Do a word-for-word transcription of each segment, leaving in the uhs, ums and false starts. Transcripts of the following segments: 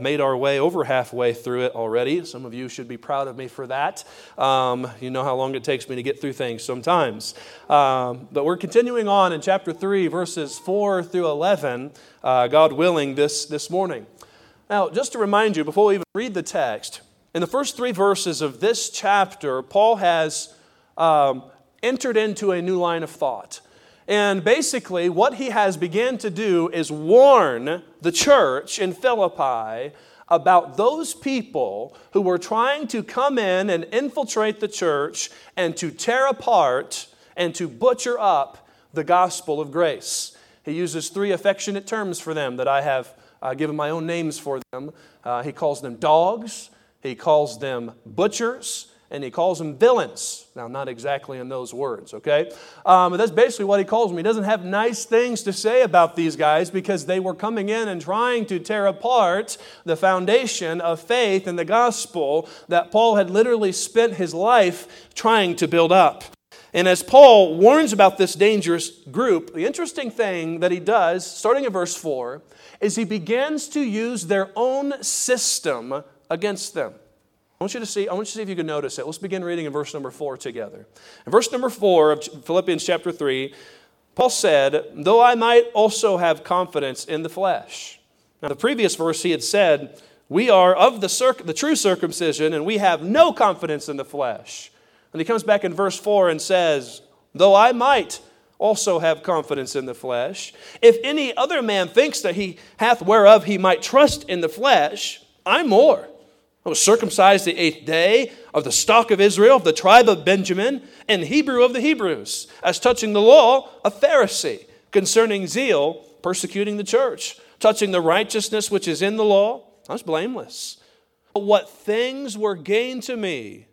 Made our way over halfway through it already. Some of you should be proud of me for that. Um, you know how long it takes me to get through things sometimes. Um, but we're continuing on in chapter three, verses four through eleven, uh, God willing, this, this morning. Now, just to remind you, before we even read the text, in the first three verses of this chapter, Paul has um, entered into a new line of thought. And basically, what he has begun to do is warn the church in Philippi about those people who were trying to come in and infiltrate the church and to tear apart and to butcher up the gospel of grace. He uses three affectionate terms for them that I have uh, given my own names for them. Uh, he calls them dogs, he calls them butchers, and he calls them villains. Now, not exactly in those words, okay? Um, but that's basically what he calls them. He doesn't have nice things to say about these guys because they were coming in and trying to tear apart the foundation of faith and the gospel that Paul had literally spent his life trying to build up. And as Paul warns about this dangerous group, the interesting thing that he does, starting in verse four, is he begins to use their own system against them. I want you to see, I want you to see if you can notice it. Let's begin reading in verse number four together. In verse number four of Philippians chapter three, Paul said, though I might also have confidence in the flesh. Now, the previous verse he had said, we are of the, circ- the true circumcision and we have no confidence in the flesh. And he comes back in verse four and says, though I might also have confidence in the flesh, if any other man thinks that he hath whereof he might trust in the flesh, I more. I was circumcised the eighth day, of the stock of Israel, of the tribe of Benjamin, and Hebrew of the Hebrews. As touching the law, a Pharisee. Concerning zeal, persecuting the church. Touching the righteousness which is in the law, I was blameless. But what things were gained to me,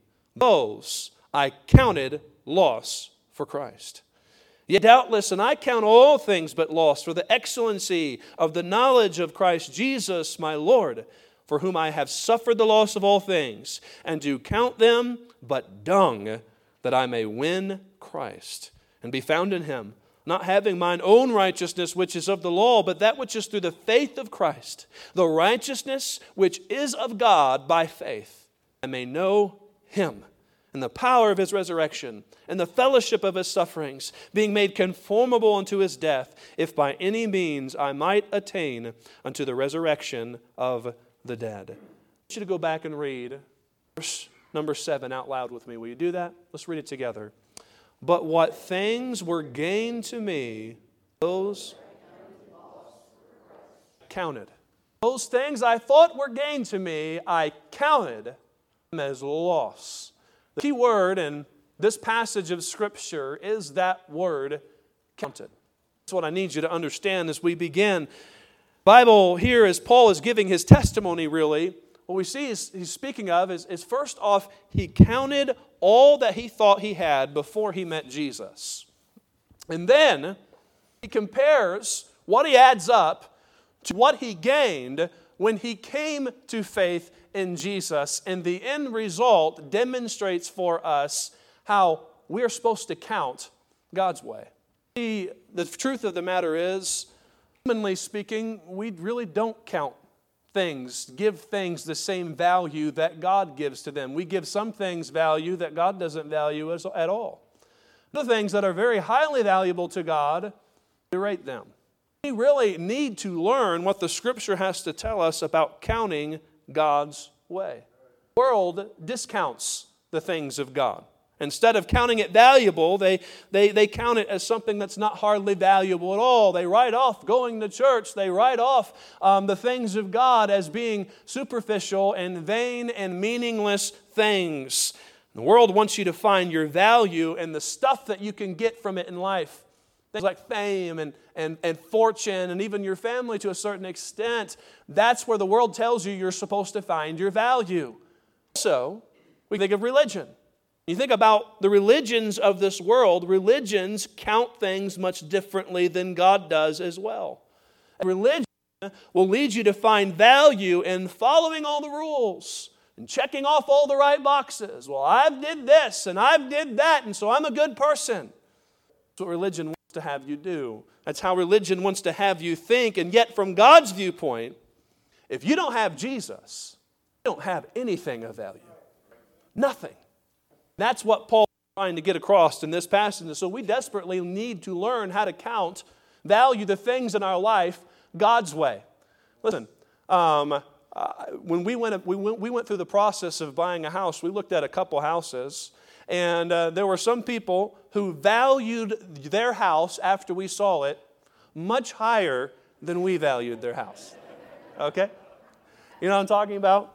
those I counted loss for Christ. Yet doubtless, and I count all things but loss for the excellency of the knowledge of Christ Jesus my Lord, for whom I have suffered the loss of all things, and do count them but dung, that I may win Christ, and be found in him, not having mine own righteousness which is of the law, but that which is through the faith of Christ, the righteousness which is of God by faith, I may know him, and the power of his resurrection, and the fellowship of his sufferings, being made conformable unto his death, if by any means I might attain unto the resurrection of the dead. I want you to go back and read verse number seven out loud with me. Will you do that? Let's read it together. But what things were gained to me, those counted. Those things I thought were gained to me, I counted them as loss. The key word in this passage of Scripture is that word, counted. That's what I need you to understand as we begin. Bible here, as Paul is giving his testimony, really, what we see is, he's speaking of is, is first off, he counted all that he thought he had before he met Jesus. And then he compares what he adds up to what he gained when he came to faith in Jesus. And the end result demonstrates for us how we are supposed to count God's way. The, the truth of the matter is, humanly speaking, we really don't count things, give things the same value that God gives to them. We give some things value that God doesn't value as, at all. The things that are very highly valuable to God, we rate them. We really need to learn what the Scripture has to tell us about counting God's way. The world discounts the things of God. Instead of counting it valuable, they, they, they count it as something that's not hardly valuable at all. They write off going to church. They write off um, the things of God as being superficial and vain and meaningless things. The world wants you to find your value in the stuff that you can get from it in life. Things like fame and, and, and fortune and even your family to a certain extent. That's where the world tells you you're supposed to find your value. So, we think of religion. You think about the religions of this world, religions count things much differently than God does as well. Religion will lead you to find value in following all the rules and checking off all the right boxes. Well, I've did this and I've did that, and so I'm a good person. That's what religion wants to have you do. That's how religion wants to have you think. And yet, from God's viewpoint, If you don't have Jesus, you don't have anything of value. Nothing. That's what Paul is trying to get across in this passage. And so we desperately need to learn how to count, value the things in our life God's way. Listen, um, uh, when we went, we went we went through the process of buying a house, we looked at a couple houses, and uh, there were some people who valued their house after we saw it much higher than we valued their house. Okay? You know what I'm talking about?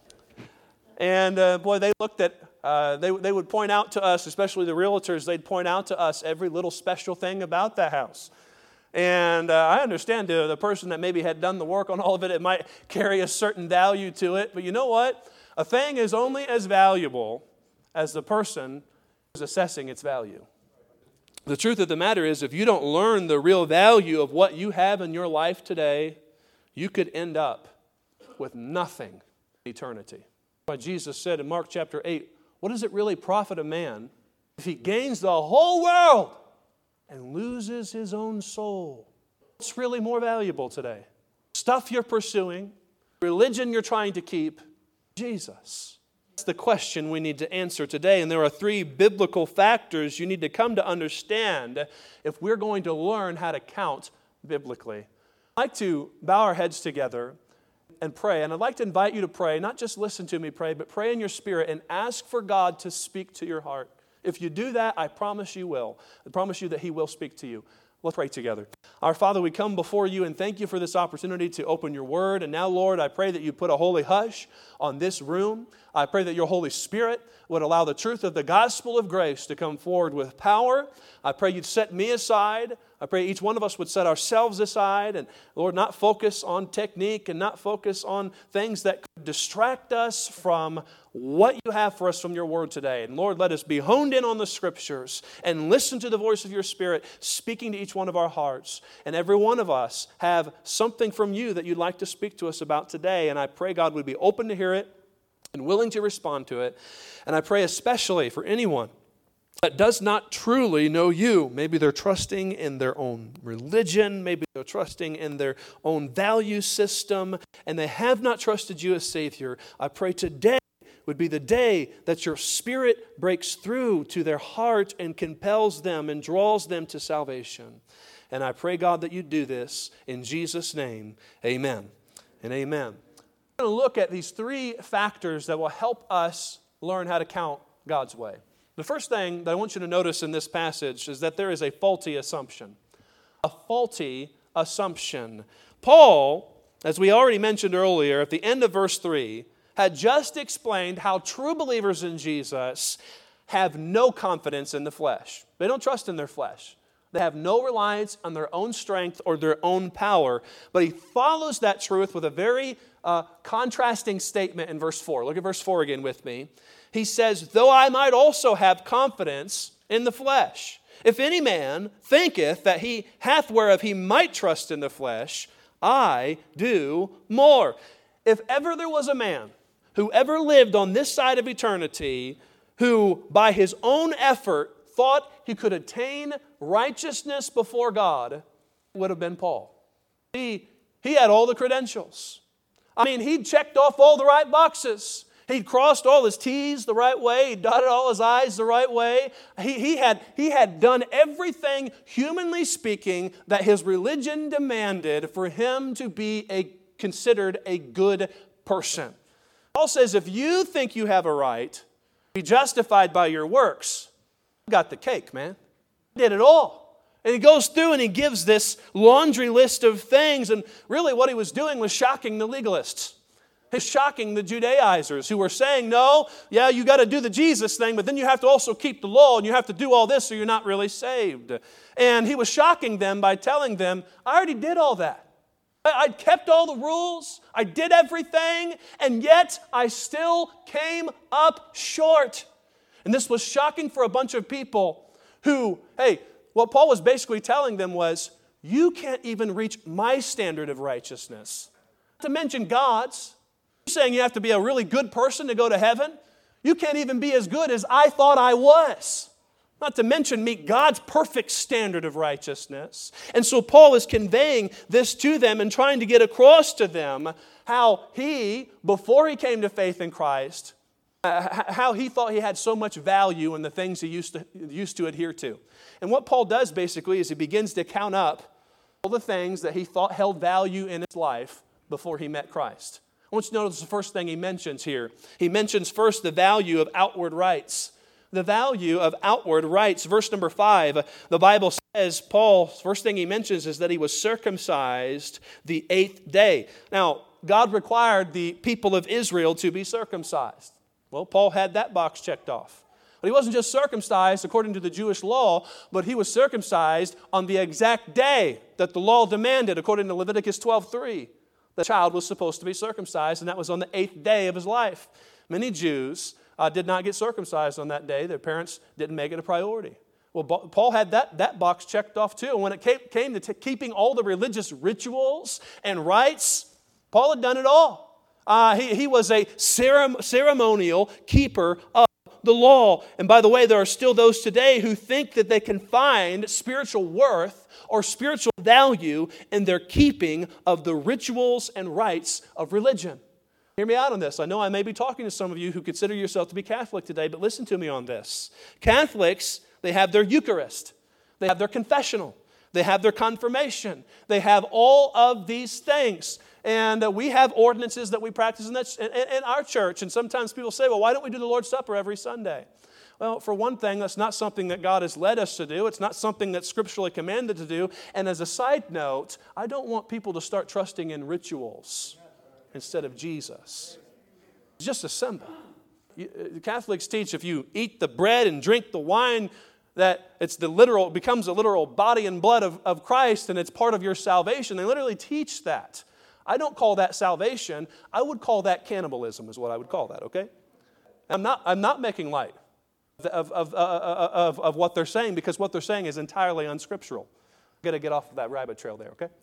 And uh, boy, they looked at, uh, they, they would point out to us, especially the realtors, they'd point out to us every little special thing about that house. And uh, I understand the, the person that maybe had done the work on all of it, it might carry a certain value to it. But you know what? A thing is only as valuable as the person who's assessing its value. The truth of the matter is, if you don't learn the real value of what you have in your life today, you could end up with nothing in eternity. But Jesus said in Mark chapter eight, what does it really profit a man if he gains the whole world and loses his own soul? What's really more valuable today? Stuff you're pursuing, religion you're trying to keep, Jesus. That's the question we need to answer today. And there are three biblical factors you need to come to understand if we're going to learn how to count biblically. I'd like to bow our heads together and pray. And I'd like to invite you to pray, not just listen to me pray, but pray in your spirit and ask for God to speak to your heart. If you do that, I promise you will. I promise you that He will speak to you. Let's pray together. Our Father, we come before you and thank you for this opportunity to open your word. And now, Lord, I pray that you put a holy hush on this room. I pray that your Holy Spirit would allow the truth of the gospel of grace to come forward with power. I pray you'd set me aside. I pray each one of us would set ourselves aside and, Lord, not focus on technique and not focus on things that could distract us from what you have for us from your word today. And Lord, let us be honed in on the scriptures and listen to the voice of your Spirit speaking to each one of our hearts. And every one of us have something from you that you'd like to speak to us about today. And I pray, God, we'd be open to hear it and willing to respond to it. And I pray especially for anyone that does not truly know you. Maybe they're trusting in their own religion. Maybe they're trusting in their own value system. And they have not trusted you as Savior. I pray today would be the day that your Spirit breaks through to their heart and compels them and draws them to salvation. And I pray, God, that you do this in Jesus' name. Amen and amen. We're going to look at these three factors that will help us learn how to count God's way. The first thing that I want you to notice in this passage is that there is a faulty assumption. A faulty assumption. Paul, as we already mentioned earlier, at the end of verse three, had just explained how true believers in Jesus have no confidence in the flesh. They don't trust in their flesh. They have no reliance on their own strength or their own power. But he follows that truth with a very uh, contrasting statement in verse four. Look at verse four again with me. He says, though I might also have confidence in the flesh. If any man thinketh that he hath whereof he might trust in the flesh, I do more. If ever there was a man who ever lived on this side of eternity who by his own effort thought he could attain righteousness before God, it would have been Paul. He, he had all the credentials. I mean, he'd checked off all the right boxes. He'd crossed all his T's the right way. He'd dotted all his I's the right way. He, he, had, he had done everything, humanly speaking, that his religion demanded for him to be a, considered a good person. Paul says, if you think you have a right to be justified by your works, you got the cake, man. You did it all. And he goes through and he gives this laundry list of things. And really what he was doing was shocking the legalists. He's shocking the Judaizers who were saying, no, yeah, you got to do the Jesus thing, but then you have to also keep the law and you have to do all this or you're not really saved. And he was shocking them by telling them, I already did all that. I kept all the rules, I did everything, and yet I still came up short. And this was shocking for a bunch of people who, hey, what Paul was basically telling them was, you can't even reach my standard of righteousness. Not to mention God's. You're saying you have to be a really good person to go to heaven? You can't even be as good as I thought I was. Not to mention meet God's perfect standard of righteousness. And so Paul is conveying this to them and trying to get across to them how he, before he came to faith in Christ, uh, how he thought he had so much value in the things he used to, used to adhere to. And what Paul does basically is he begins to count up all the things that he thought held value in his life before he met Christ. I want you to notice the first thing he mentions here. He mentions first the value of outward rights. The value of outward rights. Verse number five, the Bible says, Paul, first thing he mentions is that he was circumcised the eighth day. Now, God required the people of Israel to be circumcised. Well, Paul had that box checked off. But he wasn't just circumcised according to the Jewish law, but he was circumcised on the exact day that the law demanded, according to Leviticus twelve three. The child was supposed to be circumcised, and that was on the eighth day of his life. Many Jews uh, did not get circumcised on that day. Their parents didn't make it a priority. Well, Paul had that, that box checked off too. And when it came, came to t- keeping all the religious rituals and rites, Paul had done it all. Uh, he, he was a cerem- ceremonial keeper of the law. And by the way, there are still those today who think that they can find spiritual worth or spiritual value in their keeping of the rituals and rites of religion. Hear me out on this. I know I may be talking to some of you who consider yourself to be Catholic today, but listen to me on this. Catholics, they have their Eucharist. They have their confessional. They have their confirmation. They have all of these things. And uh, we have ordinances that we practice in, that, in, in our church. And sometimes people say, well, why don't we do the Lord's Supper every Sunday? Well, for one thing, that's not something that God has led us to do. It's not something that's scripturally commanded to do. And as a side note, I don't want people to start trusting in rituals instead of Jesus. It's just a symbol. You, uh, Catholics teach if you eat the bread and drink the wine, that it's the literal, it becomes the literal body and blood of, of Christ, and it's part of your salvation. They literally teach that. I don't call that salvation. I would call that cannibalism is what I would call that, okay? I'm not, I'm not making light of, of, uh, of, of what they're saying, because what they're saying is entirely unscriptural. I've got to get off of that rabbit trail there, okay?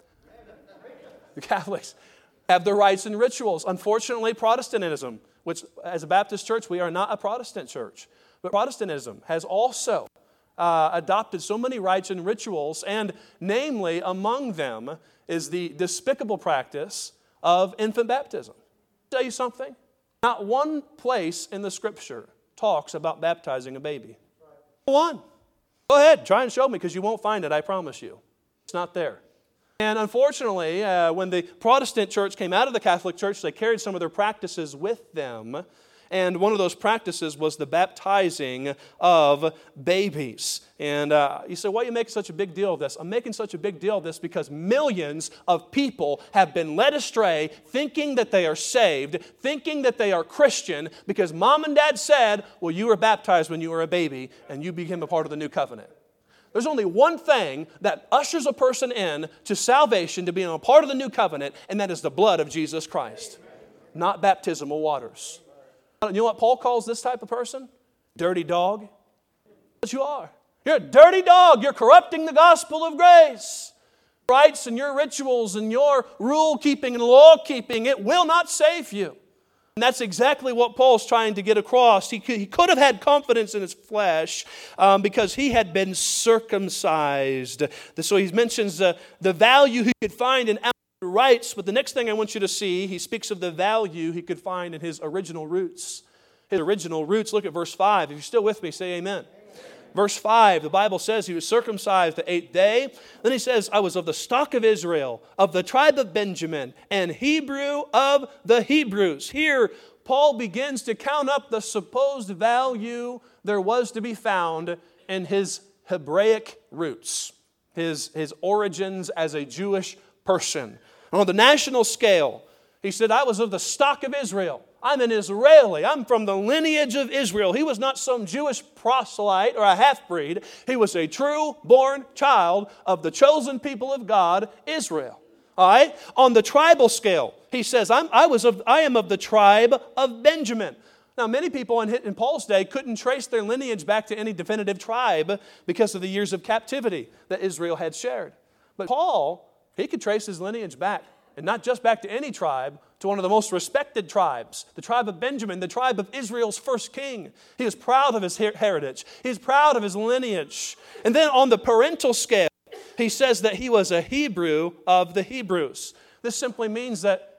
The Catholics have their rites and rituals. Unfortunately, Protestantism, which as a Baptist church, we are not a Protestant church, but Protestantism has also uh, adopted so many rites and rituals, and namely among them is the despicable practice of infant baptism. I'll tell you something. Not one place in the Scripture talks about baptizing a baby. One. Go ahead, try and show me, because you won't find it, I promise you. It's not there. And unfortunately, uh, when the Protestant church came out of the Catholic Church, they carried some of their practices with them. And one of those practices was the baptizing of babies. And uh, you say, why are you making such a big deal of this? I'm making such a big deal of this because millions of people have been led astray thinking that they are saved, thinking that they are Christian, because mom and dad said, well, you were baptized when you were a baby, and you became a part of the new covenant. There's only one thing that ushers a person in to salvation, to being a part of the new covenant, and that is the blood of Jesus Christ, not baptismal waters. You know what Paul calls this type of person? Dirty dog. That's what you are. You're a dirty dog. You're corrupting the gospel of grace. Rites and your rituals and your rule keeping and law keeping, it will not save you. And that's exactly what Paul's trying to get across. He could, he could have had confidence in his flesh um, because he had been circumcised. So he mentions uh, the value he could find in rights, but the next thing I want you to see, he speaks of the value he could find in his original roots. His original roots, look at verse five. If you're still with me, say amen. Amen. Verse five, the Bible says he was circumcised the eighth day. Then he says, I was of the stock of Israel, of the tribe of Benjamin, and Hebrew of the Hebrews. Here, Paul begins to count up the supposed value there was to be found in his Hebraic roots, his, his origins as a Jewish person. On the national scale, he said, I was of the stock of Israel. I'm an Israeli. I'm from the lineage of Israel. He was not some Jewish proselyte or a half-breed. He was a true born child of the chosen people of God, Israel. All right? On the tribal scale, he says, I'm, I, was of, I am of the tribe of Benjamin. Now, many people in, in Paul's day couldn't trace their lineage back to any definitive tribe because of the years of captivity that Israel had shared. But Paul, he could trace his lineage back, and not just back to any tribe, to one of the most respected tribes, the tribe of Benjamin, the tribe of Israel's first king. He was proud of his her- heritage. He was proud of his lineage. And then on the parental scale, he says that he was a Hebrew of the Hebrews. This simply means that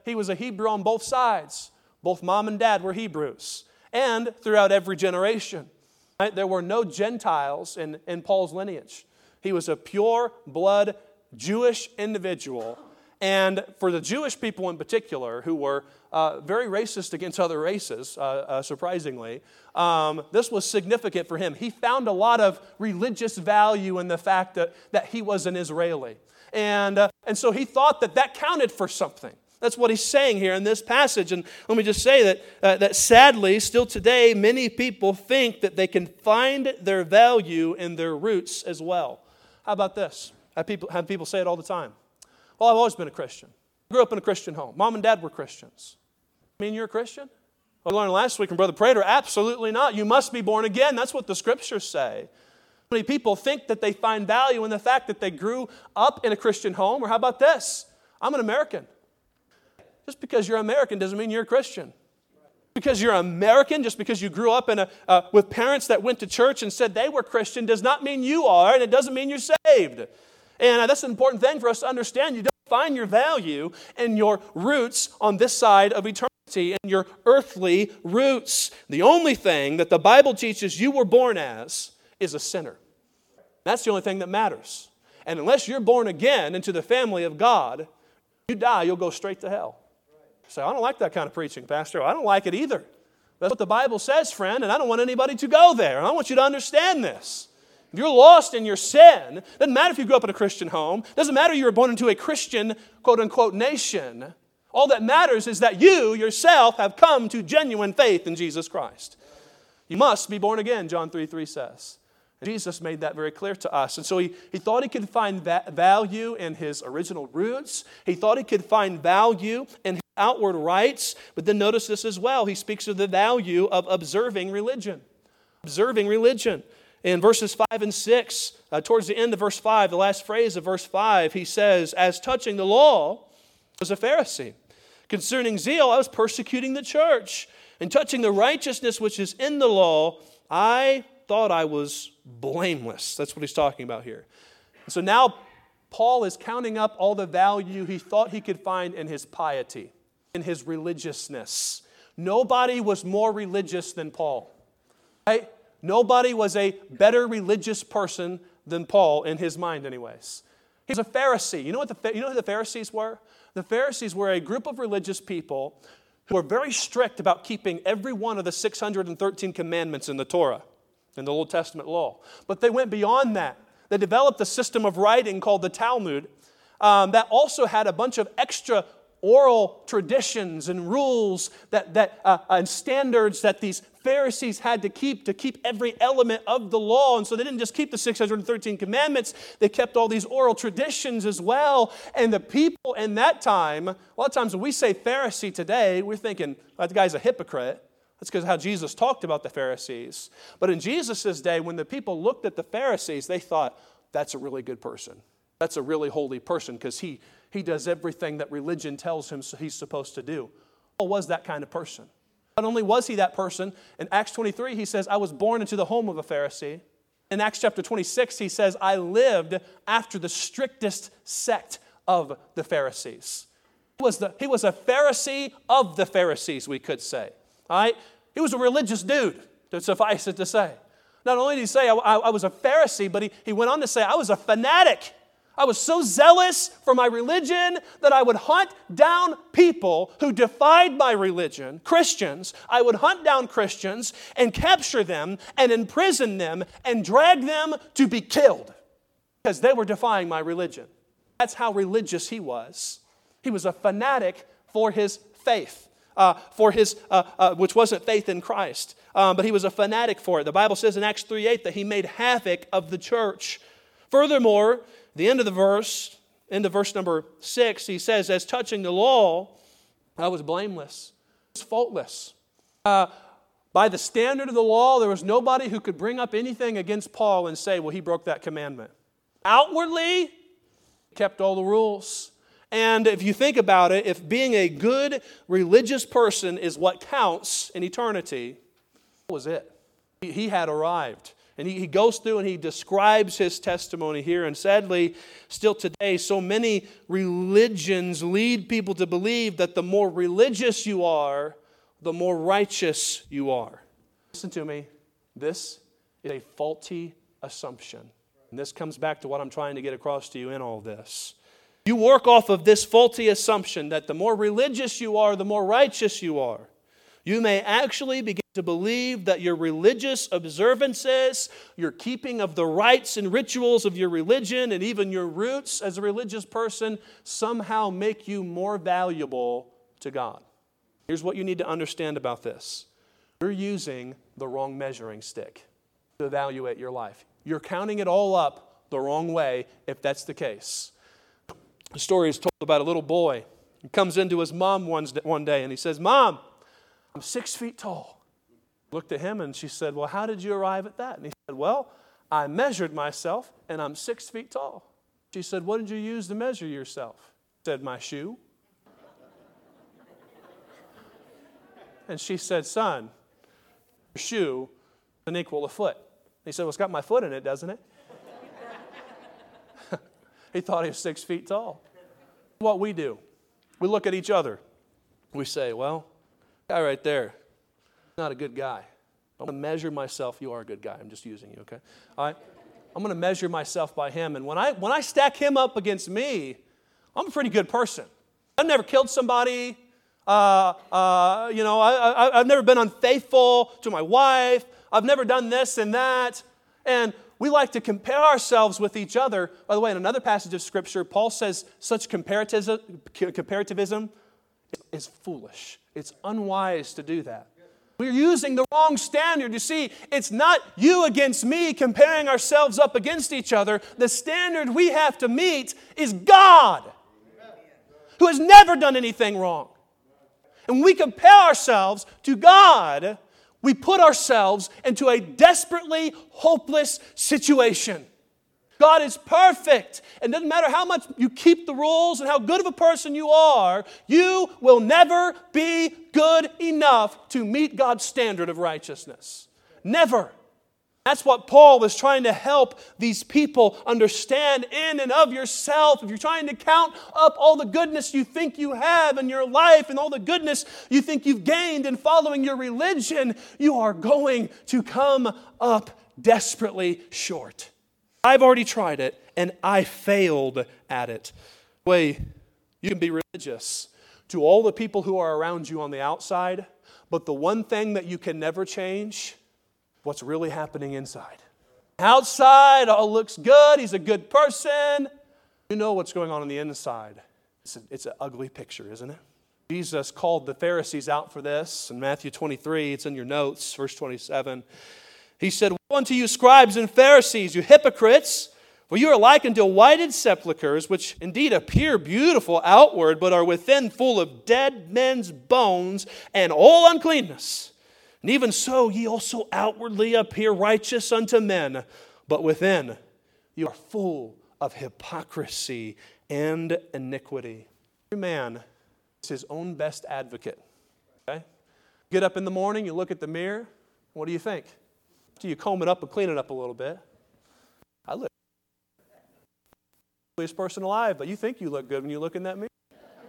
he was a Hebrew on both sides. Both mom and dad were Hebrews. And throughout every generation. Right? There were no Gentiles in, in Paul's lineage. He was a pure blood Jewish individual. And for the Jewish people in particular, who were uh, very racist against other races, uh, uh, surprisingly, um, this was significant for him. He found a lot of religious value in the fact that, that he was an Israeli. And, uh, and so he thought that that counted for something. That's what he's saying here in this passage. And let me just say that, uh, that sadly, still today, many people think that they can find their value in their roots as well. How about this? Have people, have people say it all the time. Well, I've always been a Christian. I grew up in a Christian home. Mom and dad were Christians. I mean, you're a Christian? I learned last week from Brother Prater, absolutely not. You must be born again. That's what the Scriptures say. Many people think that they find value in the fact that they grew up in a Christian home. Or how about this? I'm an American. Just because you're American doesn't mean you're a Christian. Because you're American, just because you grew up in a, uh, with parents that went to church and said they were Christian does not mean you are, and it doesn't mean you're saved. And uh, that's an important thing for us to understand. You don't find your value in your roots on this side of eternity and your earthly roots. The only thing that the Bible teaches you were born as is a sinner. That's the only thing that matters. And unless you're born again into the family of God, you die, you'll go straight to hell. You say, I don't like that kind of preaching, Pastor. I don't like it either. That's what the Bible says, friend, and I don't want anybody to go there. And I want you to understand this. If you're lost in your sin, doesn't matter if you grew up in a Christian home, doesn't matter if you were born into a Christian, quote-unquote, nation. All that matters is that you yourself have come to genuine faith in Jesus Christ. You must be born again, John three three says. And Jesus made that very clear to us. And so he, he thought he could find va- value in his original roots. He thought he could find value in his outward rites. But then notice this as well. He speaks of the value of observing religion. Observing religion. In verses five and six, uh, towards the end of verse five, the last phrase of verse five, he says, as touching the law, I was a Pharisee. Concerning zeal, I was persecuting the church. And touching the righteousness which is in the law, I thought I was blameless. That's what he's talking about here. And so now Paul is counting up all the value he thought he could find in his piety, in his religiousness. Nobody was more religious than Paul. Right? Nobody was a better religious person than Paul in his mind anyways. He was a Pharisee. You know what the, you know who the Pharisees were? The Pharisees were a group of religious people who were very strict about keeping every one of the six hundred thirteen commandments in the Torah, in the Old Testament law. But they went beyond that. They developed a system of writing called the Talmud um, that also had a bunch of extra oral traditions and rules that, that uh, and standards that these Pharisees had to keep to keep every element of the law. And so they didn't just keep the six hundred thirteen commandments, they kept all these oral traditions as well. And the people in that time, a lot of times when we say Pharisee today, we're thinking, that guy's a hypocrite. That's because how Jesus talked about the Pharisees. But in Jesus' day, when the people looked at the Pharisees, they thought, that's a really good person. That's a really holy person because he, he does everything that religion tells him he's supposed to do. Paul was that kind of person. Not only was he that person, in Acts twenty-three, he says, I was born into the home of a Pharisee. In Acts chapter twenty-six, he says, I lived after the strictest sect of the Pharisees. He was, the, he was a Pharisee of the Pharisees, we could say. All right? He was a religious dude, to suffice it to say. Not only did he say I, I, I was a Pharisee, but he, he went on to say I was a fanatic. I was so zealous for my religion that I would hunt down people who defied my religion, Christians. I would hunt down Christians and capture them and imprison them and drag them to be killed because they were defying my religion. That's how religious he was. He was a fanatic for his faith, uh, for his, uh, uh, which wasn't faith in Christ, um, but he was a fanatic for it. The Bible says in Acts three eight that he made havoc of the church. Furthermore, the end of the verse, end of verse number six, he says, as touching the law, I was blameless. I was faultless. Uh, by the standard of the law, there was nobody who could bring up anything against Paul and say, well, he broke that commandment. Outwardly, he kept all the rules. And if you think about it, if being a good religious person is what counts in eternity, that was it. He had arrived. And he, he goes through and he describes his testimony here. And sadly, still today, so many religions lead people to believe that the more religious you are, the more righteous you are. Listen to me. This is a faulty assumption. And this comes back to what I'm trying to get across to you in all this. You work off of this faulty assumption that the more religious you are, the more righteous you are. You may actually begin to believe that your religious observances, your keeping of the rites and rituals of your religion, and even your roots as a religious person somehow make you more valuable to God. Here's what you need to understand about this. You're using the wrong measuring stick to evaluate your life. You're counting it all up the wrong way if that's the case. The story is told about a little boy. He comes into his mom one day and he says, "Mom, I'm six feet tall." Looked at him and she said, "Well, how did you arrive at that?" And he said, "Well, I measured myself and I'm six feet tall." She said, "What did you use to measure yourself?" He said, "My shoe." And she said, "Son, your shoe is an equal a foot." He said, "Well, it's got my foot in it, doesn't it?" He thought he was six feet tall. What we do, we look at each other. We say, "Well, guy right there, not a good guy. I'm going to measure myself." You are a good guy. I'm just using you, okay? All right? I'm going to measure myself by him. And when I when I stack him up against me, I'm a pretty good person. I've never killed somebody. Uh, uh, you know, I, I, I've never been unfaithful to my wife. I've never done this and that. And we like to compare ourselves with each other. By the way, in another passage of Scripture, Paul says such comparativism, comparativism is foolish. It's unwise to do that. We're using the wrong standard. You see, it's not you against me comparing ourselves up against each other. The standard we have to meet is God, who has never done anything wrong. And when we compare ourselves to God, we put ourselves into a desperately hopeless situation. God is perfect. And it doesn't matter how much you keep the rules and how good of a person you are, you will never be good enough to meet God's standard of righteousness. Never. That's what Paul was trying to help these people understand in and of yourself. If you're trying to count up all the goodness you think you have in your life and all the goodness you think you've gained in following your religion, you are going to come up desperately short. I've already tried it, and I failed at it. The way you can be religious to all the people who are around you on the outside, but the one thing that you can never change, what's really happening inside. Outside, all looks good. He's a good person. You know what's going on on the inside. It's, a, it's an ugly picture, isn't it? Jesus called the Pharisees out for this. In Matthew twenty-three, it's in your notes, verse twenty-seven. He said, "Woe unto you, scribes and Pharisees, you hypocrites! For you are like unto whited sepulchres, which indeed appear beautiful outward, but are within full of dead men's bones and all uncleanness. And even so, ye also outwardly appear righteous unto men, but within you are full of hypocrisy and iniquity." Every man is his own best advocate. Okay? Get up in the morning, you look at the mirror. What do you think? Do you comb it up and clean it up a little bit? I look the ugliest person alive, but you think you look good when you look in that mirror.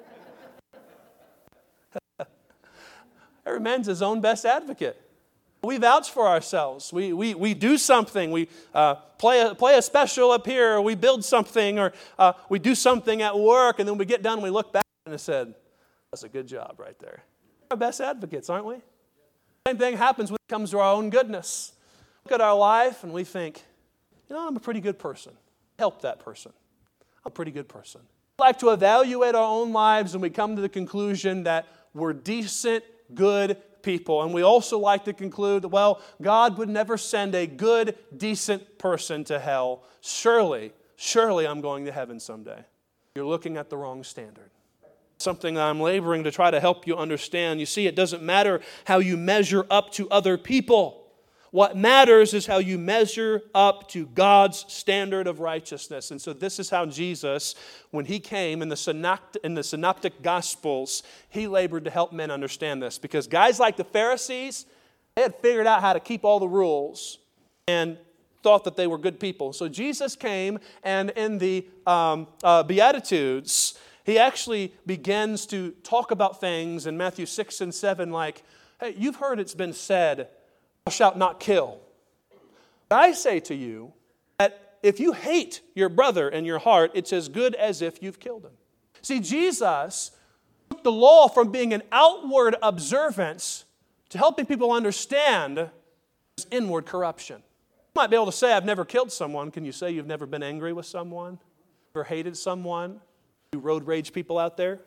Every man's his own best advocate. We vouch for ourselves. We we we do something. We uh, play a play a special up here, or we build something, or uh, we do something at work, and then we get done and we look back and it said, "That's a good job right there." We're our best advocates, aren't we? Same thing happens when it comes to our own goodness. Look at our life and we think, you know, I'm a pretty good person. Help that person. I'm a pretty good person. We like to evaluate our own lives and we come to the conclusion that we're decent, good people. And we also like to conclude that, well, God would never send a good, decent person to hell. Surely, surely I'm going to heaven someday. You're looking at the wrong standard. Something I'm laboring to try to help you understand. You see, it doesn't matter how you measure up to other people. What matters is how you measure up to God's standard of righteousness. And so this is how Jesus, when he came in the synoptic, in the synoptic Gospels, he labored to help men understand this. Because guys like the Pharisees, they had figured out how to keep all the rules. And thought that they were good people. So Jesus came, and in the um, uh, Beatitudes, he actually begins to talk about things in Matthew six and seven like, hey, you've heard it's been said, thou shalt not kill. But I say to you that if you hate your brother in your heart, it's as good as if you've killed him. See, Jesus took the law from being an outward observance to helping people understand his inward corruption. You might be able to say, I've never killed someone. Can you say you've never been angry with someone? Or hated someone? You road rage people out there?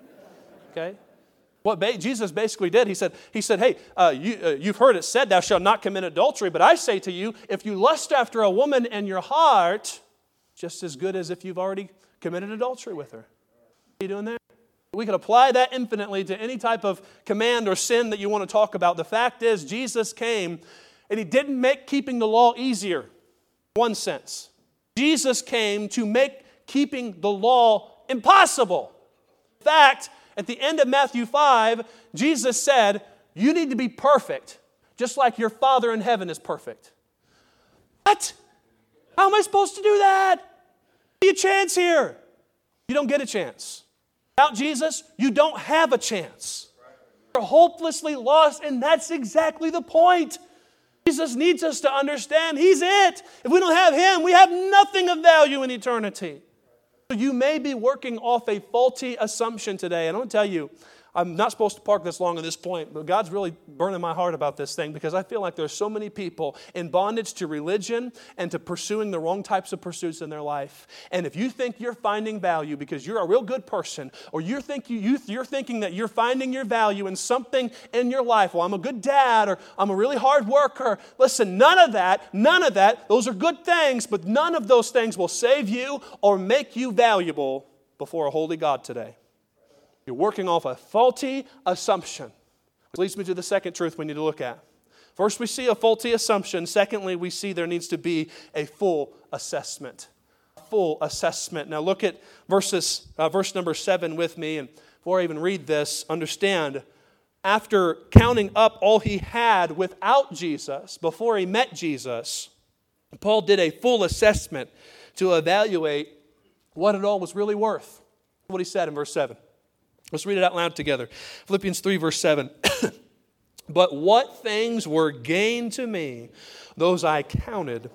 Okay? What ba- Jesus basically did, he said, he said, hey, uh, you, uh, you've heard it said, thou shalt not commit adultery, but I say to you, if you lust after a woman in your heart, just as good as if you've already committed adultery with her. What are you doing there? We could apply that infinitely to any type of command or sin that you want to talk about. The fact is, Jesus came, and he didn't make keeping the law easier, in one sense. Jesus came to make keeping the law impossible. In fact, at the end of Matthew five, Jesus said, you need to be perfect, just like your Father in heaven is perfect. What? How am I supposed to do that? Give me a chance here. You don't get a chance. Without Jesus, you don't have a chance. You're hopelessly lost, and that's exactly the point. Jesus needs us to understand He's it. If we don't have Him, we have nothing of value in eternity. You may be working off a faulty assumption today. And I'm going to tell you, I'm not supposed to park this long at this point, but God's really burning my heart about this thing because I feel like there's so many people in bondage to religion and to pursuing the wrong types of pursuits in their life. And if you think you're finding value because you're a real good person, or you think you, you, you're thinking that you're finding your value in something in your life, well, I'm a good dad, or I'm a really hard worker. Listen, none of that, none of that, those are good things, but none of those things will save you or make you valuable before a holy God today. You're working off a faulty assumption. Which leads me to the second truth we need to look at. First, we see a faulty assumption. Secondly, we see there needs to be a full assessment. A full assessment. Now look at verses, uh, verse number seven with me. And before I even read this, understand, after counting up all he had without Jesus, before he met Jesus, Paul did a full assessment to evaluate what it all was really worth. What he said in verse seven. Let's read it out loud together. Philippians three, verse seven. But what things were gain to me, those I counted.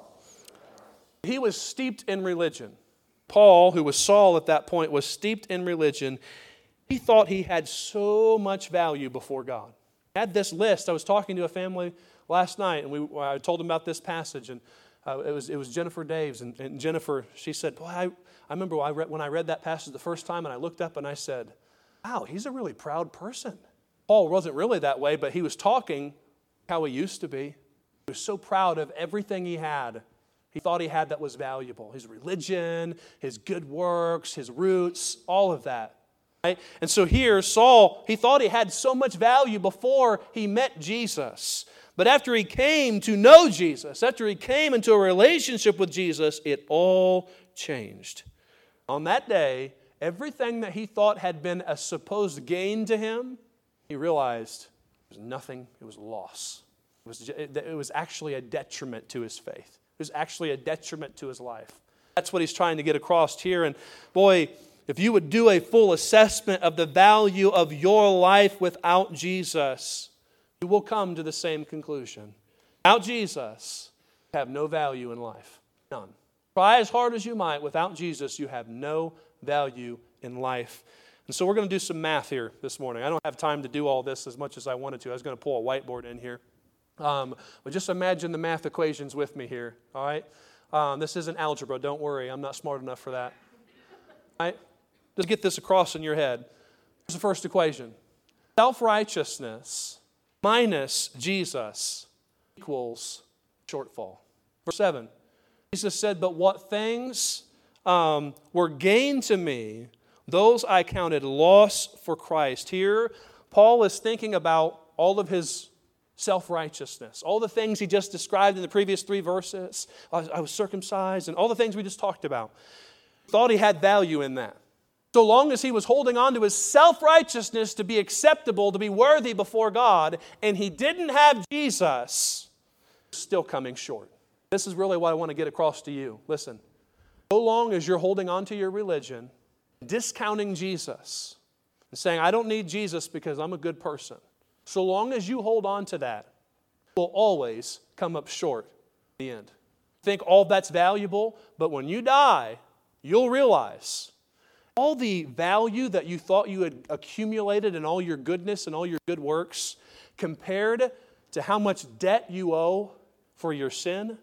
He was steeped in religion. Paul, who was Saul at that point, was steeped in religion. He thought he had so much value before God. He had this list. I was talking to a family last night, and we, I told them about this passage, and uh, it was it was Jennifer Daves, and, and Jennifer, she said, boy, I, I remember I read, when I read that passage the first time, and I looked up and I said, wow, he's a really proud person. Paul wasn't really that way, but he was talking how he used to be. He was so proud of everything he had. He thought he had that was valuable. His religion, his good works, his roots, all of that. Right? And so here, Saul, he thought he had so much value before he met Jesus. But after he came to know Jesus, after he came into a relationship with Jesus, it all changed. On that day, everything that he thought had been a supposed gain to him, he realized it was nothing, it was loss. It was, it was actually a detriment to his faith. It was actually a detriment to his life. That's what he's trying to get across here. And boy, if you would do a full assessment of the value of your life without Jesus, you will come to the same conclusion. Without Jesus, you have no value in life. None. Try as hard as you might, without Jesus, you have no value in life. And so we're going to do some math here this morning. I don't have time to do all this as much as I wanted to. I was going to pull a whiteboard in here. Um, but just imagine the math equations with me here, all right? Um, this isn't algebra. Don't worry. I'm not smart enough for that. All right? Just get this across in your head. Here's the first equation. Self-righteousness minus Jesus equals shortfall. Verse seven. Jesus said, but what things um, were gain to me, those I counted loss for Christ. Here, Paul is thinking about all of his self-righteousness, all the things he just described in the previous three verses. I was, I was circumcised, and all the things we just talked about. Thought he had value in that. So long as he was holding on to his self-righteousness to be acceptable, to be worthy before God, and he didn't have Jesus, still coming short. This is really what I want to get across to you. Listen, so long as you're holding on to your religion, discounting Jesus, and saying, I don't need Jesus because I'm a good person, so long as you hold on to that, you'll always come up short at the end. Think all that's valuable, but when you die, you'll realize all the value that you thought you had accumulated in all your goodness and all your good works, compared to how much debt you owe for your sin,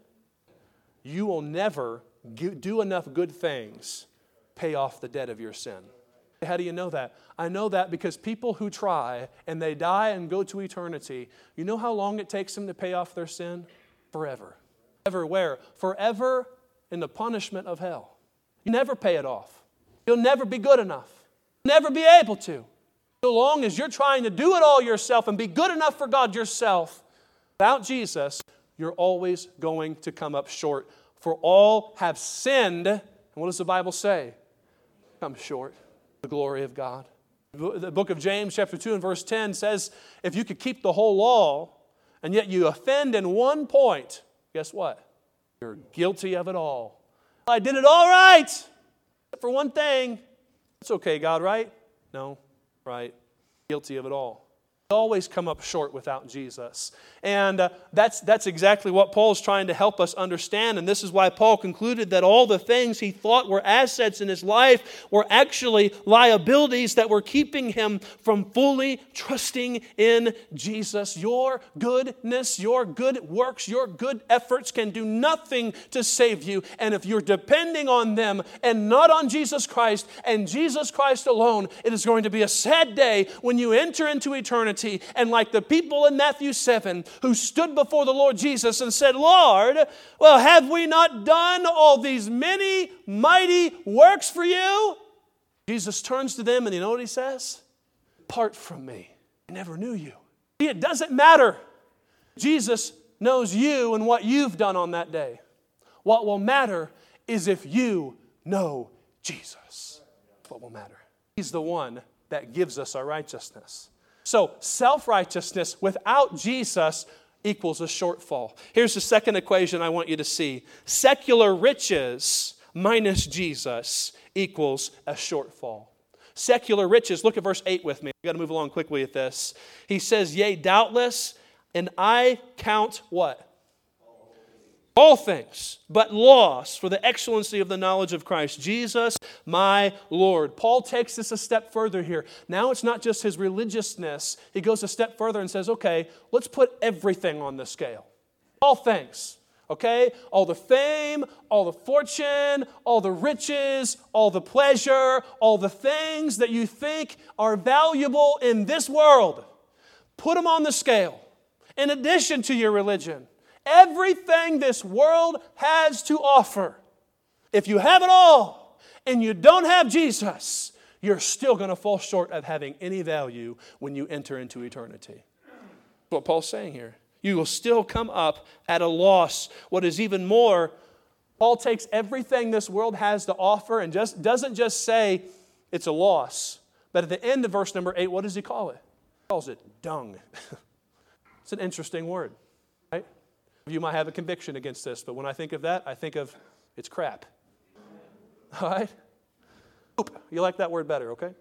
you will never do enough good things pay off the debt of your sin. How do you know that? I know that because people who try and they die and go to eternity, you know how long it takes them to pay off their sin? Forever. Forever where? Forever in the punishment of hell. You never pay it off. You'll never be good enough. You'll never be able to. So long as you're trying to do it all yourself and be good enough for God yourself, without Jesus, you're always going to come up short. For all have sinned, and what does the Bible say? Come short of the glory of God. The book of James, chapter two and verse ten says, if you could keep the whole law, and yet you offend in one point, guess what? You're guilty of it all. I did it all right, except for one thing. It's okay, God, right? No, right. Guilty of it all. Always come up short without Jesus. And uh, that's, that's exactly what Paul's trying to help us understand. And this is why Paul concluded that all the things he thought were assets in his life were actually liabilities that were keeping him from fully trusting in Jesus. Your goodness, your good works, your good efforts can do nothing to save you. And if you're depending on them and not on Jesus Christ and Jesus Christ alone, it is going to be a sad day when you enter into eternity. And like the people in Matthew seven who stood before the Lord Jesus and said, Lord, well, have we not done all these many mighty works for you? Jesus turns to them and you know what he says? Depart from me. I never knew you. See, it doesn't matter. Jesus knows you and what you've done on that day. What will matter is if you know Jesus. What will matter? He's the one that gives us our righteousness. So self-righteousness without Jesus equals a shortfall. Here's the second equation I want you to see. Secular riches minus Jesus equals a shortfall. Secular riches, look at verse eight with me. I've got to move along quickly with this. He says, yea, doubtless, and I count what? All things, but loss for the excellency of the knowledge of Christ Jesus, my Lord. Paul takes this a step further here. Now it's not just his religiousness. He goes a step further and says, okay, let's put everything on the scale. All things, okay? All the fame, all the fortune, all the riches, all the pleasure, all the things that you think are valuable in this world. Put them on the scale. In addition to your religion. Everything this world has to offer. If you have it all and you don't have Jesus, you're still going to fall short of having any value when you enter into eternity. That's what Paul's saying here. You will still come up at a loss. What is even more, Paul takes everything this world has to offer and just doesn't just say it's a loss. But at the end of verse number eight, what does he call it? He calls it dung. It's an interesting word, right? You might have a conviction against this, but when I think of that, I think of it's crap. All right? Poop. You like that word better, okay?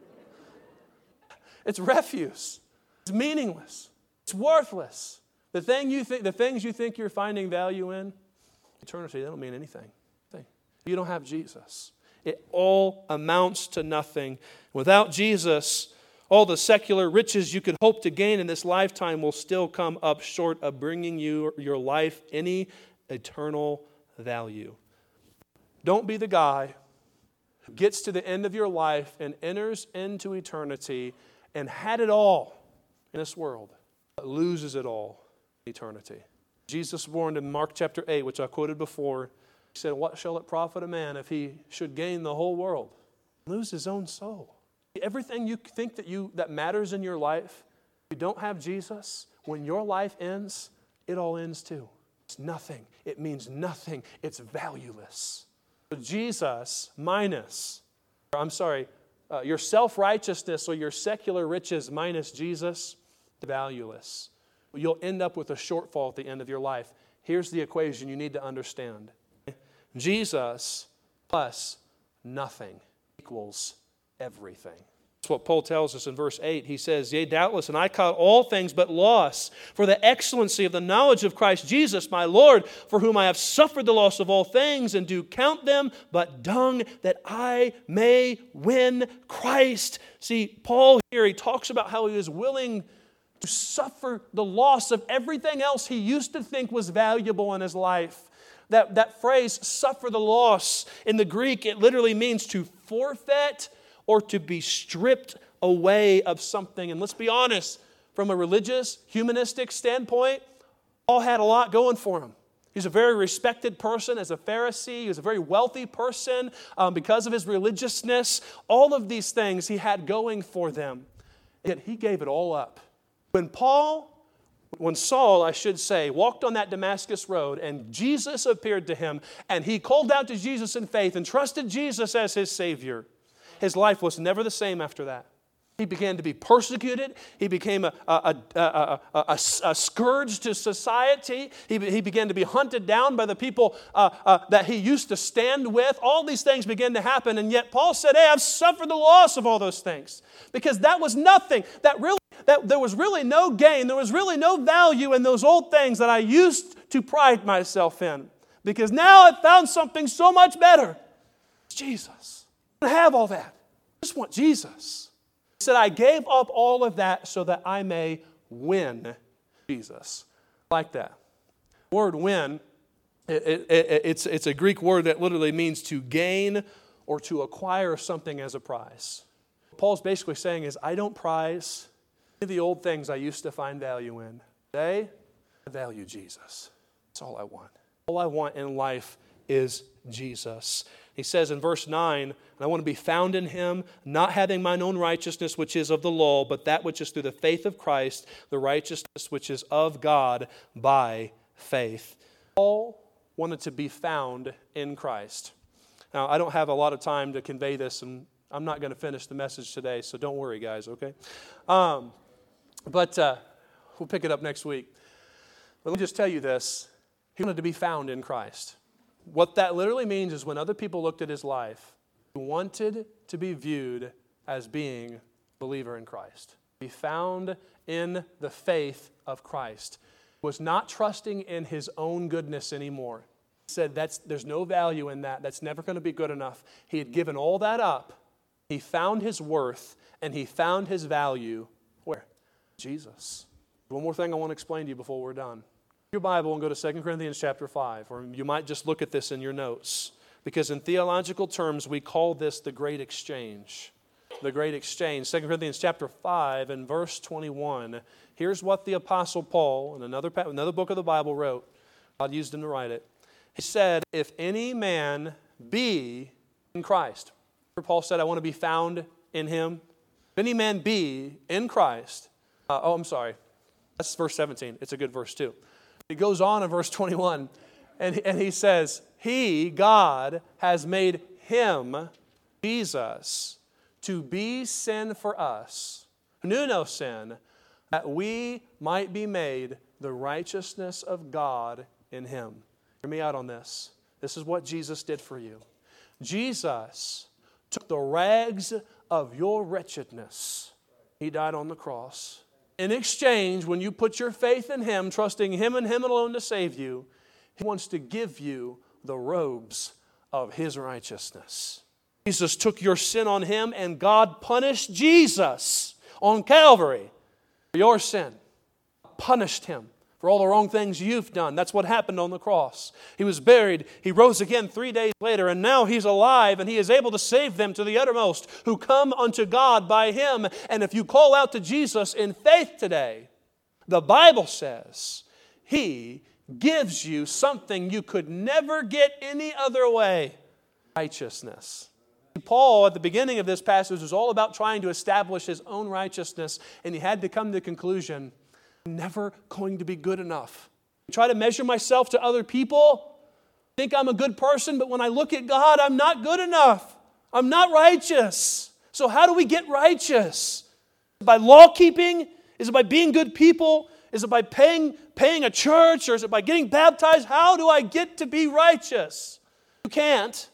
It's refuse. It's meaningless. It's worthless. The thing you think, the things you think you're finding value in, eternity, they don't mean anything. You don't have Jesus. It all amounts to nothing. Without Jesus, all the secular riches you could hope to gain in this lifetime will still come up short of bringing you your life any eternal value. Don't be the guy who gets to the end of your life and enters into eternity and had it all in this world, but loses it all in eternity. Jesus warned in Mark chapter eight, which I quoted before, he said, what shall it profit a man if he should gain the whole world, lose his own soul? Everything you think that you that matters in your life, if you don't have Jesus, when your life ends, it all ends too. It's nothing. It means nothing. It's valueless. So Jesus minus, I'm sorry, uh, your self-righteousness or your secular riches minus Jesus, valueless. You'll end up with a shortfall at the end of your life. Here's the equation you need to understand. Jesus plus nothing equals everything. That's what Paul tells us in verse eight. He says, yea, doubtless, and I count all things but loss for the excellency of the knowledge of Christ Jesus, my Lord, for whom I have suffered the loss of all things, and do count them but dung, that I may win Christ. See, Paul here, he talks about how he was willing to suffer the loss of everything else he used to think was valuable in his life. That, that phrase, suffer the loss, in the Greek, it literally means to forfeit or to be stripped away of something. And let's be honest, from a religious, humanistic standpoint, Paul had a lot going for him. He's a very respected person as a Pharisee. He was a very wealthy person um, because of his religiousness. All of these things he had going for them. Yet he gave it all up. When Paul, when Saul, I should say, walked on that Damascus road and Jesus appeared to him and he called out to Jesus in faith and trusted Jesus as his Savior, his life was never the same after that. He began to be persecuted. He became a, a, a, a, a, a, a scourge to society. He, he began to be hunted down by the people uh, uh, that he used to stand with. All these things began to happen. And yet Paul said, hey, I've suffered the loss of all those things. Because that was nothing. That really, that there was really no gain. There was really no value in those old things that I used to pride myself in. Because now I've found something so much better. It's Jesus. I don't have all that. I just want Jesus. He said, I gave up all of that so that I may win Jesus. I like that. The word win, it, it, it, it's, it's a Greek word that literally means to gain or to acquire something as a prize. What Paul's basically saying is, I don't prize any of the old things I used to find value in. Today, I value Jesus. That's all I want. All I want in life is Jesus. He says in verse nine, and I want to be found in him, not having mine own righteousness, which is of the law, but that which is through the faith of Christ, the righteousness which is of God by faith. Paul wanted to be found in Christ. Now, I don't have a lot of time to convey this, and I'm not going to finish the message today, so don't worry, guys, okay? Um, but uh, we'll pick it up next week. But let me just tell you this. He wanted to be found in Christ. What that literally means is when other people looked at his life, he wanted to be viewed as being a believer in Christ. Be found in the faith of Christ. Was not trusting in his own goodness anymore. He said, That's, there's no value in that. That's never going to be good enough. He had given all that up. He found his worth and he found his value. Where? Jesus. One more thing I want to explain to you before we're done. Your Bible and go to Second Corinthians chapter five, or you might just look at this in your notes, because in theological terms we call this the great exchange. The great exchange. Second Corinthians chapter five and verse twenty-one. Here's what the Apostle Paul in another, another book of the Bible wrote. God used him to write it. He said, if any man be in Christ. Paul said, I want to be found in him. If any man be in Christ. Uh, oh, I'm sorry. That's verse seventeen. It's a good verse too. He goes on in verse twenty-one, and, and he says, He, God, has made him, Jesus, to be sin for us, who knew no sin, that we might be made the righteousness of God in him. Hear me out on this. This is what Jesus did for you. Jesus took the rags of your wretchedness. He died on the cross. In exchange, when you put your faith in him, trusting him and him alone to save you, he wants to give you the robes of his righteousness. Jesus took your sin on him, and God punished Jesus on Calvary for your sin. Punished him for all the wrong things you've done. That's what happened on the cross. He was buried. He rose again three days later, and now he's alive, and he is able to save them to the uttermost who come unto God by him. And if you call out to Jesus in faith today, the Bible says he gives you something you could never get any other way. Righteousness. Paul, at the beginning of this passage, was all about trying to establish his own righteousness, and he had to come to the conclusion, I'm never going to be good enough. I try to measure myself to other people, think I'm a good person, but when I look at God, I'm not good enough. I'm not righteous. So how do we get righteous? By law keeping? Is it by being good people? Is it by paying, paying a church, or is it by getting baptized? How do I get to be righteous? You can't.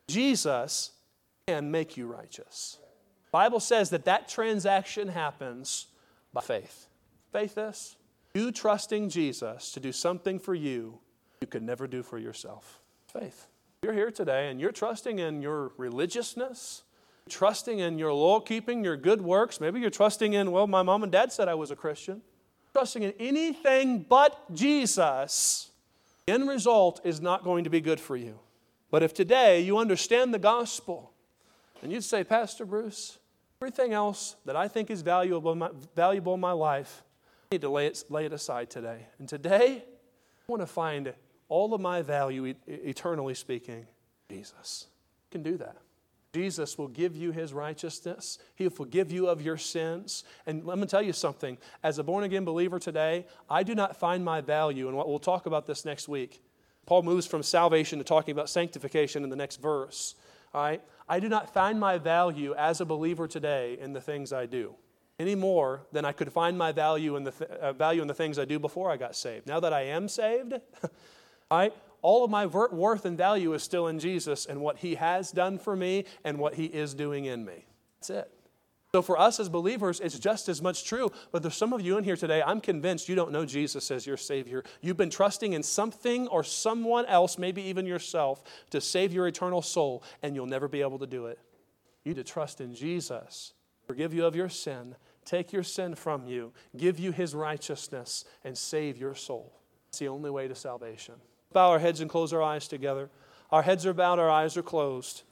Jesus can make you righteous. The Bible says that that transaction happens by faith. Faith is you trusting Jesus to do something for you you could never do for yourself. Faith. You're here today and you're trusting in your religiousness, trusting in your law keeping, your good works. Maybe you're trusting in, well, my mom and dad said I was a Christian. Trusting in anything but Jesus, the end result is not going to be good for you. But if today you understand the gospel and you'd say, Pastor Bruce, everything else that I think is valuable in my, valuable in my life, I need to lay it, lay it aside today. And today, I want to find all of my value, e- eternally speaking, Jesus. You can do that. Jesus will give you His righteousness. He will forgive you of your sins. And let me tell you something. As a born-again believer today, I do not find my value, and we'll talk about this next week. Paul moves from salvation to talking about sanctification in the next verse. All right? I do not find my value as a believer today in the things I do any more than I could find my value in the th- uh, value in the things I do before I got saved. Now that I am saved, all right, all of my worth and value is still in Jesus and what He has done for me and what He is doing in me. That's it. So for us as believers, it's just as much true. But there's some of you in here today, I'm convinced you don't know Jesus as your Savior. You've been trusting in something or someone else, maybe even yourself, to save your eternal soul, and you'll never be able to do it. You need to trust in Jesus, forgive you of your sin, take your sin from you, give you His righteousness, and save your soul. It's the only way to salvation. Bow our heads and close our eyes together. Our heads are bowed, our eyes are closed.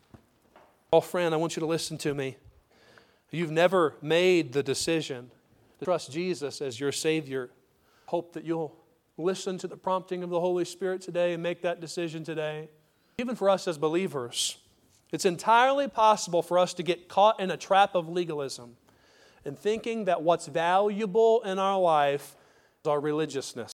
Oh, friend, I want you to listen to me. You've never made the decision to trust Jesus as your Savior. Hope that you'll listen to the prompting of the Holy Spirit today and make that decision today. Even for us as believers, it's entirely possible for us to get caught in a trap of legalism and thinking that what's valuable in our life is our religiousness.